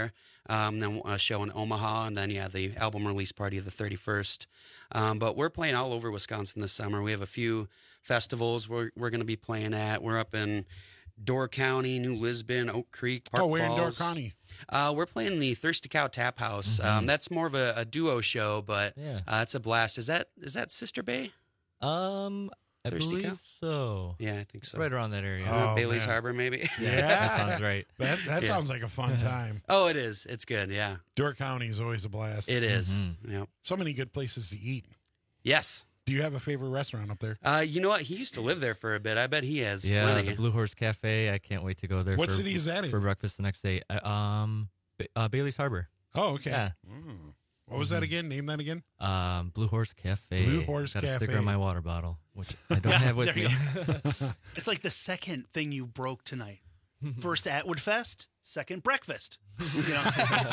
[SPEAKER 3] Um, then a show in Omaha, and then yeah, the album release party of the thirty-first. Um, but we're playing all over Wisconsin this summer. We have a few festivals we're we're going to be playing at. We're up in Door County, New Lisbon, Oak Creek, Park
[SPEAKER 12] oh, we're
[SPEAKER 3] Falls.
[SPEAKER 12] in Door County.
[SPEAKER 3] Uh, we're playing the Thirsty Cow Tap House.
[SPEAKER 4] Mm-hmm.
[SPEAKER 3] Um, that's more of a, a duo show, but
[SPEAKER 4] Yeah.
[SPEAKER 3] uh, it's a blast. Is that is that Sister Bay?
[SPEAKER 4] Um, I
[SPEAKER 3] Thirsty
[SPEAKER 4] believe
[SPEAKER 3] Cow?
[SPEAKER 4] so.
[SPEAKER 3] Yeah, I think so.
[SPEAKER 4] Right around that area.
[SPEAKER 3] Uh,
[SPEAKER 12] Oh,
[SPEAKER 3] Bailey's
[SPEAKER 12] man.
[SPEAKER 3] Harbor, maybe.
[SPEAKER 4] Yeah, that sounds right.
[SPEAKER 12] That that
[SPEAKER 3] Yeah.
[SPEAKER 12] sounds like a fun time.
[SPEAKER 3] Oh, it is. It's good. Yeah,
[SPEAKER 12] Door County is always a blast.
[SPEAKER 3] it is.
[SPEAKER 4] Mhm.
[SPEAKER 3] Yep.
[SPEAKER 12] So many good places to eat.
[SPEAKER 3] Yes.
[SPEAKER 12] Do you have a favorite restaurant up there?
[SPEAKER 3] Uh, you know what? He used to live there for a bit. I bet he has.
[SPEAKER 4] Yeah,
[SPEAKER 3] plenty.
[SPEAKER 4] the Blue Horse Cafe. I can't wait to go there.
[SPEAKER 12] What
[SPEAKER 4] for,
[SPEAKER 12] city is that in?
[SPEAKER 4] For breakfast the next day. Uh, um, Ba- uh, Bailey's Harbor.
[SPEAKER 12] Oh, okay.
[SPEAKER 4] Yeah.
[SPEAKER 12] Mm. What was that again? Name that again.
[SPEAKER 4] Um, Blue Horse Cafe.
[SPEAKER 12] Blue Horse
[SPEAKER 4] Got a sticker
[SPEAKER 12] Cafe.
[SPEAKER 4] on my water bottle, which I don't have with
[SPEAKER 9] There
[SPEAKER 4] me.
[SPEAKER 9] you go. It's like the second thing you broke tonight. First Atwood Fest, second breakfast. You know?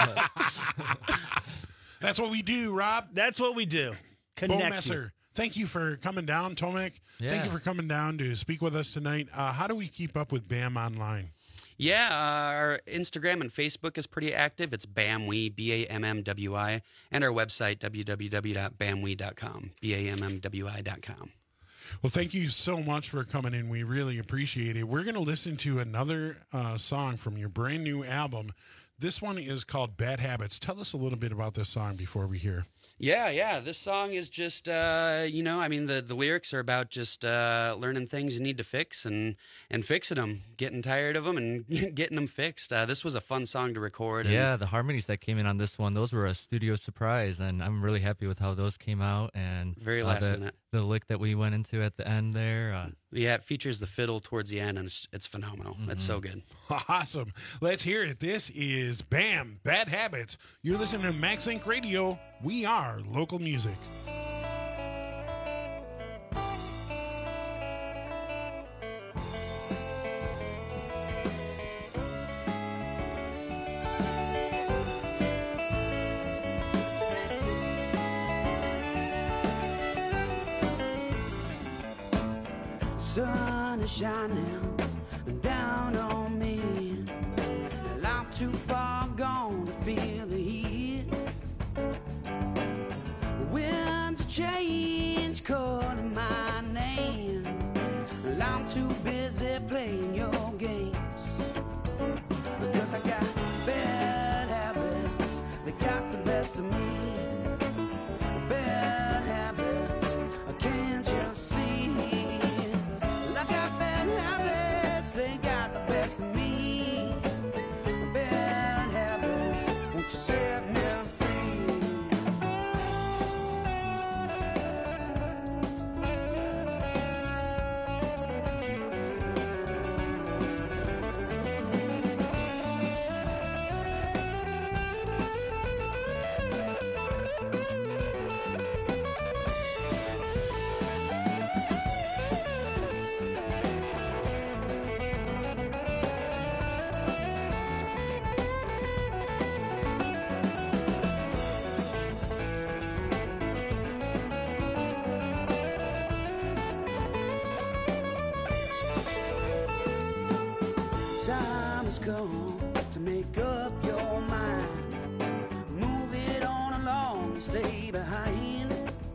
[SPEAKER 12] That's what we do, Rob.
[SPEAKER 9] That's what we do.
[SPEAKER 12] Bo
[SPEAKER 9] Connect you.
[SPEAKER 12] Messer, thank you for coming down. Tomek,
[SPEAKER 4] Yeah.
[SPEAKER 12] thank you for coming down to speak with us tonight. Uh, how do we keep up with BAM online?
[SPEAKER 3] Yeah, uh, our Instagram and Facebook is pretty active. It's BAMWI, B A M M W I, and our website, w w w dot bamwi dot com, B A M M W I dot com.
[SPEAKER 12] Well, thank you so much for coming in. We really appreciate it. We're going to listen to another uh, song from your brand new album. This one is called Bad Habits. Tell us a little bit about this song before we hear.
[SPEAKER 3] Yeah, yeah. This song is just, uh, you know, I mean, the, the lyrics are about just uh, learning things you need to fix and, and fixing them, getting tired of them and getting them fixed. Uh, this was a fun song to record. And
[SPEAKER 4] Yeah, the harmonies that came in on this one, those were a studio surprise, and I'm really happy with how those came out. And
[SPEAKER 3] Very
[SPEAKER 4] uh,
[SPEAKER 3] last
[SPEAKER 4] the,
[SPEAKER 3] minute.
[SPEAKER 4] The lick that we went into at the end there. Uh,
[SPEAKER 3] Yeah, it features the fiddle towards the end, and it's, it's phenomenal. It's so good.
[SPEAKER 12] Awesome. Let's hear it. This is BAM, Bad Habits. You're listening to Max Inc Radio. We are local music.
[SPEAKER 13] Sun is shining down on me, and I'm too far gone to feel the heat. Winds of change calling my name, and I'm too busy playing your games. Because I got bad habits, they got the best of me. Bad habits, can't you see? I got bad habits, they got the best of me. Bad habits, won't you set me time has come to make up your mind. Move it on along and stay behind.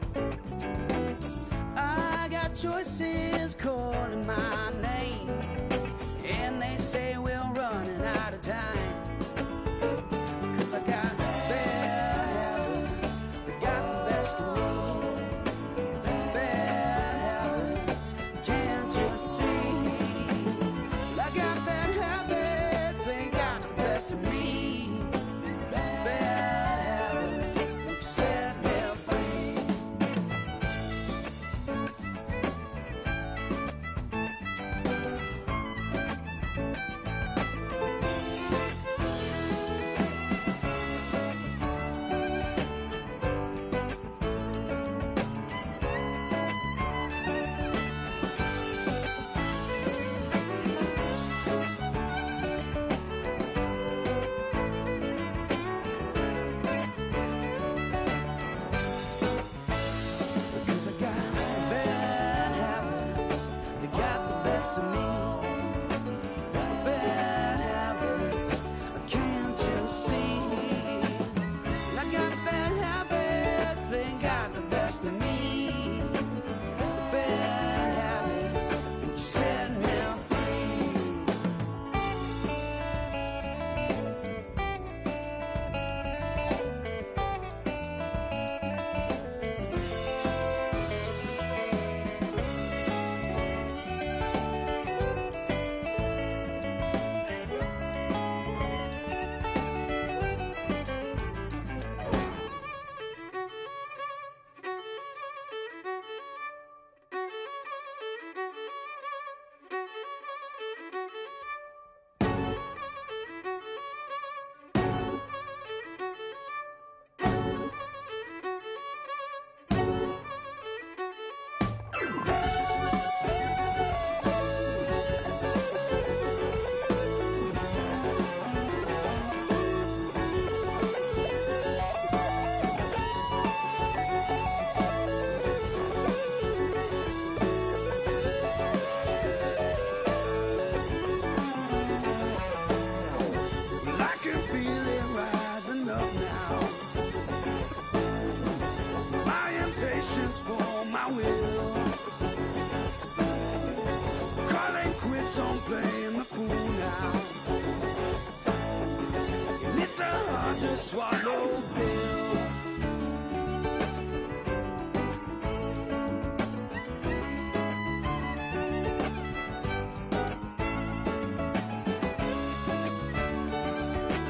[SPEAKER 13] I got choices calling my name, and they say we're running out of time. Cause I got bad habits, they got the best of me. Bad habits, can't you see? I got bad habits, they got the best of me. Bad habits, won't you set me free?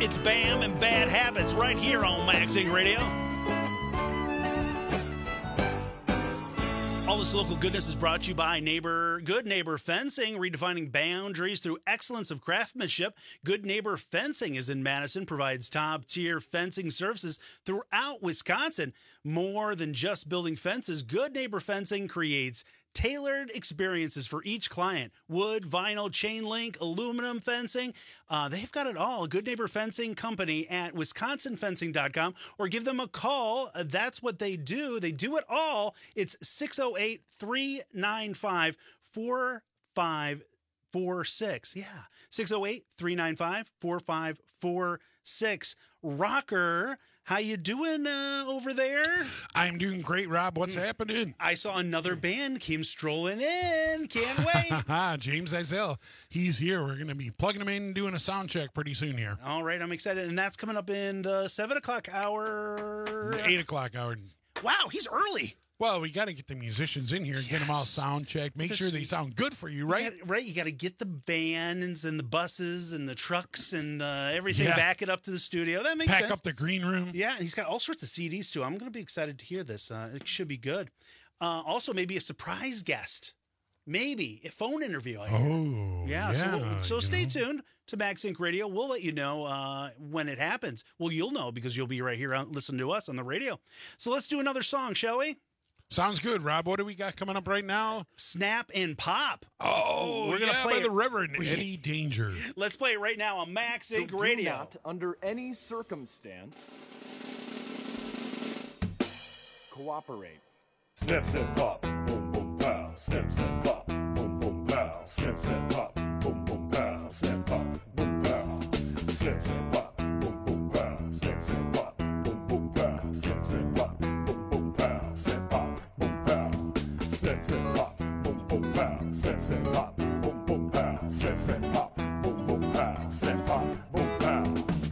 [SPEAKER 9] It's Bam and Bad Habits right here on Max Inc Radio. All this local goodness is brought to you by Neighbor Good Neighbor Fencing, redefining boundaries through excellence of craftsmanship. Good Neighbor Fencing is in Madison, provides top-tier fencing services throughout Wisconsin. More than just building fences, Good Neighbor Fencing creates tailored experiences for each client. Wood, vinyl, chain link, aluminum fencing. Uh, they've got it all. Good Neighbor Fencing Company at wisconsin fencing dot com or give them a call. Uh, that's what they do. They do it all. It's six oh eight, three nine five, four five four six. Yeah, six oh eight, three nine five, four five four six. Rocker, how you doing uh, over there?
[SPEAKER 12] I'm doing great, Rob. What's mm. happening?
[SPEAKER 9] I saw another band came strolling in. Can't wait.
[SPEAKER 12] James Izell. He's here. We're going to be plugging him in and doing a sound check pretty soon here.
[SPEAKER 9] All right. I'm excited. And that's coming up in the seven o'clock hour.
[SPEAKER 12] eight o'clock hour.
[SPEAKER 9] Wow, he's early.
[SPEAKER 12] Well, we got to get the musicians in here and yes. get them all sound checked. Make sure they sound good for you, right?
[SPEAKER 9] You gotta, right. You got to get the vans and the buses and the trucks and uh, everything,
[SPEAKER 12] yeah.
[SPEAKER 9] back it up to the studio. That makes
[SPEAKER 12] Pack
[SPEAKER 9] sense.
[SPEAKER 12] Pack up the green room.
[SPEAKER 9] Yeah, and he's got all sorts of C Ds, too. I'm going to be excited to hear this. Uh, it should be good. Uh, also, maybe a surprise guest. Maybe a phone interview. I hear.
[SPEAKER 12] Oh,
[SPEAKER 9] yeah.
[SPEAKER 12] yeah
[SPEAKER 9] so we'll, so stay
[SPEAKER 12] know.
[SPEAKER 9] tuned to Max Inc Radio. We'll let you know uh, when it happens. Well, you'll know because you'll be right here on, listening to us on the radio. So let's do another song, shall we?
[SPEAKER 12] Sounds good, Rob. What do we got coming up right now?
[SPEAKER 9] Snap and Pop.
[SPEAKER 12] Oh,
[SPEAKER 9] we're gonna
[SPEAKER 12] yeah,
[SPEAKER 9] play
[SPEAKER 12] by
[SPEAKER 9] it.
[SPEAKER 12] the Reverend Eddie Danger.
[SPEAKER 9] Let's play it right now on Max Inc
[SPEAKER 5] so
[SPEAKER 9] Radio.
[SPEAKER 5] Do not, under any circumstance, cooperate.
[SPEAKER 22] Snap, snap, pop, boom, boom, pow. Snap, snap, pop, boom, boom, pow. Snap, snap, pop, boom, boom, pow. Snap, pop, boom, pow. Snap, snap, pop, boom, boom, pow. Snap, snap, pop, boom, boom, pow. Snap, snap, pop, boom, boom, pow. Snap, pop, boom, pow. Snap, snap, pop, boom, boom, pow. Snap, snap, pop, boom, boom, pow. Snap, snap, pop, boom, boom, pow. Snap, pop, boom, pow.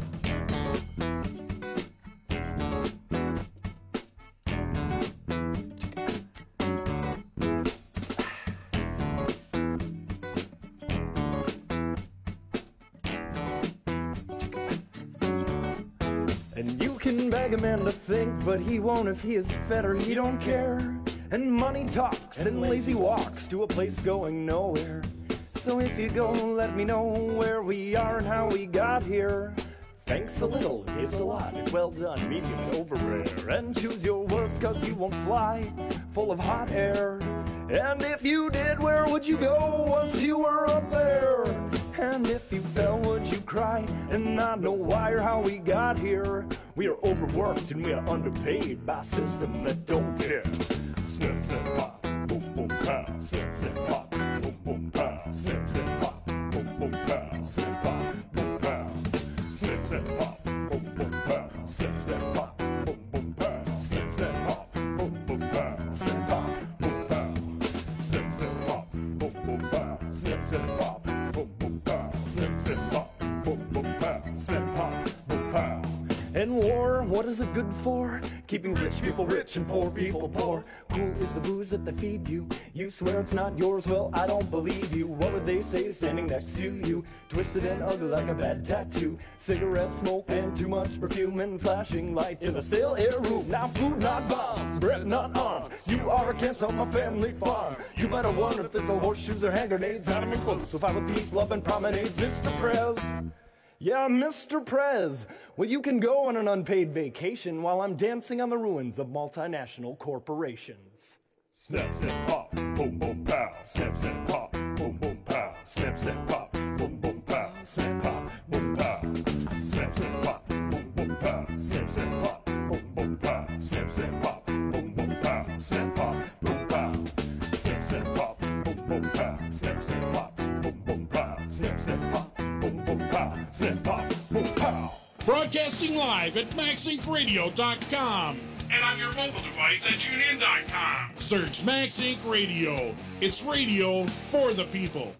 [SPEAKER 5] Beg a man to think, but he won't if he is fed or he don't care. And money talks and lazy walks to a place going nowhere. So if you go, let me know where we are and how we got here. Thanks a little, it's a lot, well done, medium and over rare. And choose your words cause you won't fly, full of hot air. And if you did, where would you go once you were up there? And if you fell, would you cry and not know why or how we got here? We are overworked and we are underpaid by a system that don't care.
[SPEAKER 22] Snap, snap, pop, boom, boom, pow. Snap, snap, pop, boom, boom, pow. Snap, snap, pop, boom, boom, pow. Snap, pop, boom, pow. Snap, snap, pop, boom, boom, pow. Snap, snap, pop, boom, boom, pow. Snap, snap, pop, boom, boom, pow. Snap, pop, boom, pow. Snap, snap, pop, boom, boom, pow. Snap, snap, pop, boom, boom, pow. Snap, snap, pop, boom, boom, pow. Snap, pop, boom, pow.
[SPEAKER 5] And war, what is it good for? Keeping rich people rich and poor people poor. Cool is the booze that they feed you. You swear it's not yours, well, I don't believe you. What would they say standing next to you? Twisted and ugly like a bad tattoo. Cigarette smoke and too much perfume and flashing lights in a stale air room. Now food not bombs, bread not arms. You are a cancer on my family farm. You better wonder if this are horseshoes or hand grenades. Not even close, so five with peace, love, and promenades. Mister Prez. Yeah, Mister Prez. Well, you can go on an unpaid vacation while I'm dancing on the ruins of multinational corporations.
[SPEAKER 22] Snap, snap, pop, boom, boom, pow. Snap, snap, pop, boom, boom, pow. Snap, snap, pop, boom, boom, pow. Snap, pop, boom, pow. Snap, snap, pop, boom, boom, pow. Snap, snap, pop, boom, boom, pow. Snap, snap, pop, boom, boom, pow. Snap, pop, boom, pow. Snap, snap, pop, boom, boom, pow. Snap, snap, pop, boom, boom, pow. Snap, snap, pop, boom, boom, pow. Snap, pop, boom, pow.
[SPEAKER 11] Broadcasting live at max inc radio dot com and on your mobile device at tune in dot com. Search Max Inc Radio. It's radio for the people.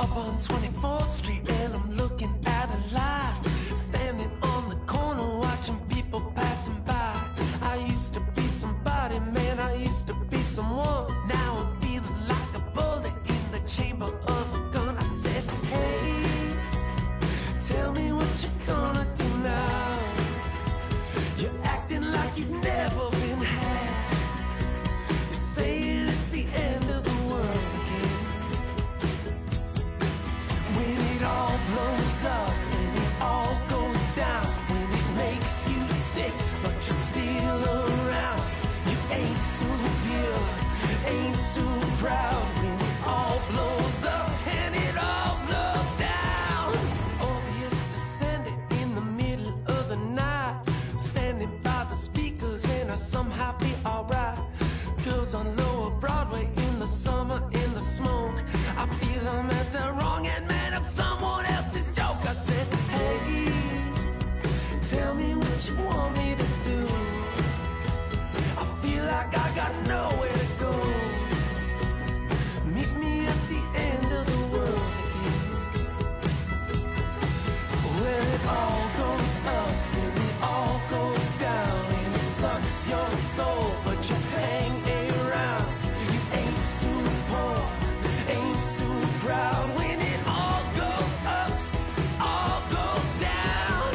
[SPEAKER 15] up on twenty-fourth Street and I'm looking at a life. Standing on the corner watching people passing by. I used to be somebody, man, I used to be someone. Now I'm feeling like a bullet in the chamber of a gun. I said, hey, tell me what you're gonna do now. You're acting like you've never been had. You're saying it's the end of the world again. When it all blows up and it all goes down. When it makes you sick but you're still around. You ain't too pure, ain't too proud. When it all blows up and it all blows down. Obvious descended in the middle of the night. Standing by the speakers and I somehow be alright. Girls on Lower Broadway in the summer in the smoke. I feel I'm at the wrong end, man, of someone else's joke. I said, hey, tell me what you want me to do. I feel like I got nowhere to go. Meet me at the end of the world again. Where it all goes up and it all goes down. And it sucks your soul, but you hang around. You ain't too poor, ain't too proud. When it all goes up, all goes down.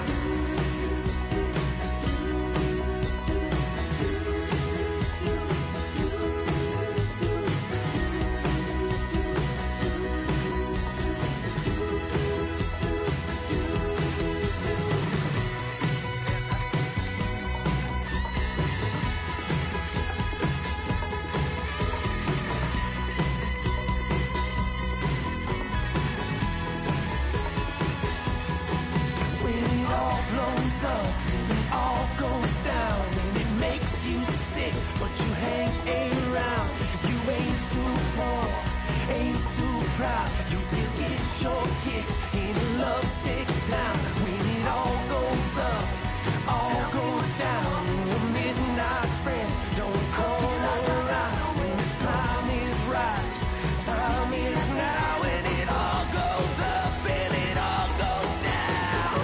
[SPEAKER 15] When it all blows up and it all goes down. And it makes you sick, but you hang around. You ain't too poor, ain't too proud. You still get your kicks in a lovesick town. When it all goes up, all goes down. And your midnight friends don't come around. When the time is right, time is now. When it all goes up and it all goes down.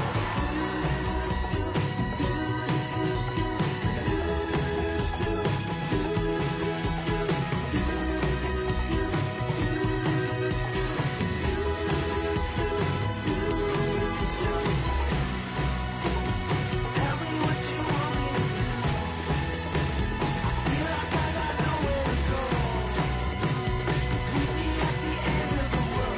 [SPEAKER 15] Tell me what you want me to do. I feel like I got nowhere to go. Meet me at the end of the world.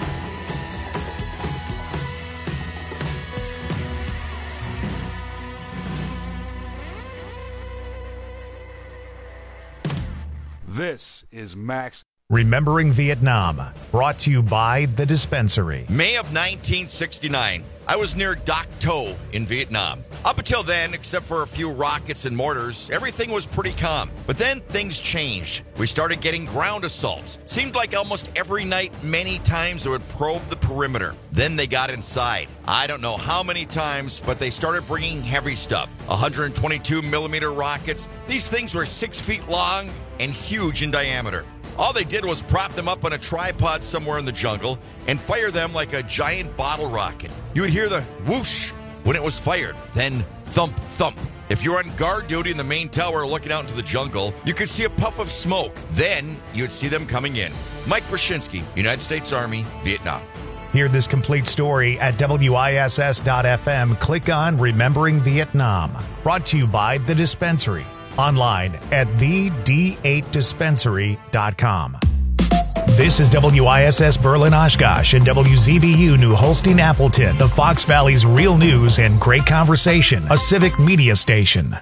[SPEAKER 22] This is Max.
[SPEAKER 1] Remembering Vietnam, brought to you by The Dispensary.
[SPEAKER 7] May of nineteen sixty-nine, I was near Doc To in Vietnam. Up until then, except for a few rockets and mortars, everything was pretty calm. But then things changed. We started getting ground assaults. Seemed like almost every night, many times they would probe the perimeter. Then they got inside. I don't know how many times, but they started bringing heavy stuff. one hundred twenty-two millimeter rockets. These things were six feet long and huge in diameter. All they did was prop them up on a tripod somewhere in the jungle and fire them like a giant bottle rocket. You would hear the whoosh when it was fired, then thump, thump. If you were on guard duty in the main tower looking out into the jungle, you could see a puff of smoke. Then you'd see them coming in. Mike Brzezinski, United States Army, Vietnam.
[SPEAKER 1] Hear this complete story at W I S S dot F M. Click on Remembering Vietnam. Brought to you by The Dispensary. Online at the d eight dispensary dot com. This is W I S S Berlin Oshkosh and W Z B U New Holstein Appleton, the Fox Valley's real news and great conversation, a civic media station.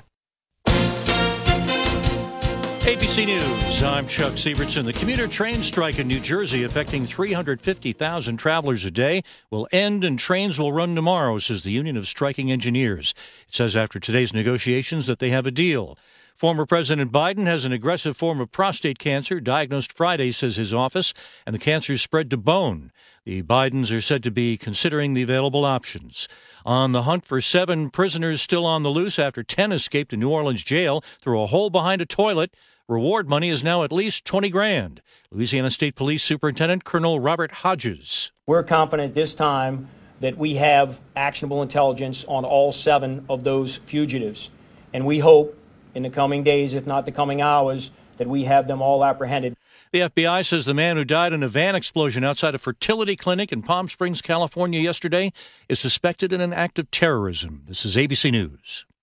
[SPEAKER 2] A B C News, I'm Chuck Sievertson. The commuter train strike in New Jersey affecting three hundred fifty thousand travelers a day will end and trains will run tomorrow, says the Union of Striking Engineers. It says after today's negotiations that they have a deal. Former President Biden has an aggressive form of prostate cancer diagnosed Friday, says his office, and the cancer spread to bone. The Bidens are said to be considering the available options. On the hunt for seven prisoners still on the loose after ten escaped a New Orleans jail through a hole behind a toilet. Reward money is now at least twenty grand. Louisiana State Police Superintendent Colonel Robert Hodges.
[SPEAKER 6] We're confident this time that we have actionable intelligence on all seven of those fugitives. And we hope in the coming days, if not the coming hours, that we have them all apprehended.
[SPEAKER 2] The F B I says the man who died in a van explosion outside a fertility clinic in Palm Springs, California yesterday is suspected in an act of terrorism. This is A B C News.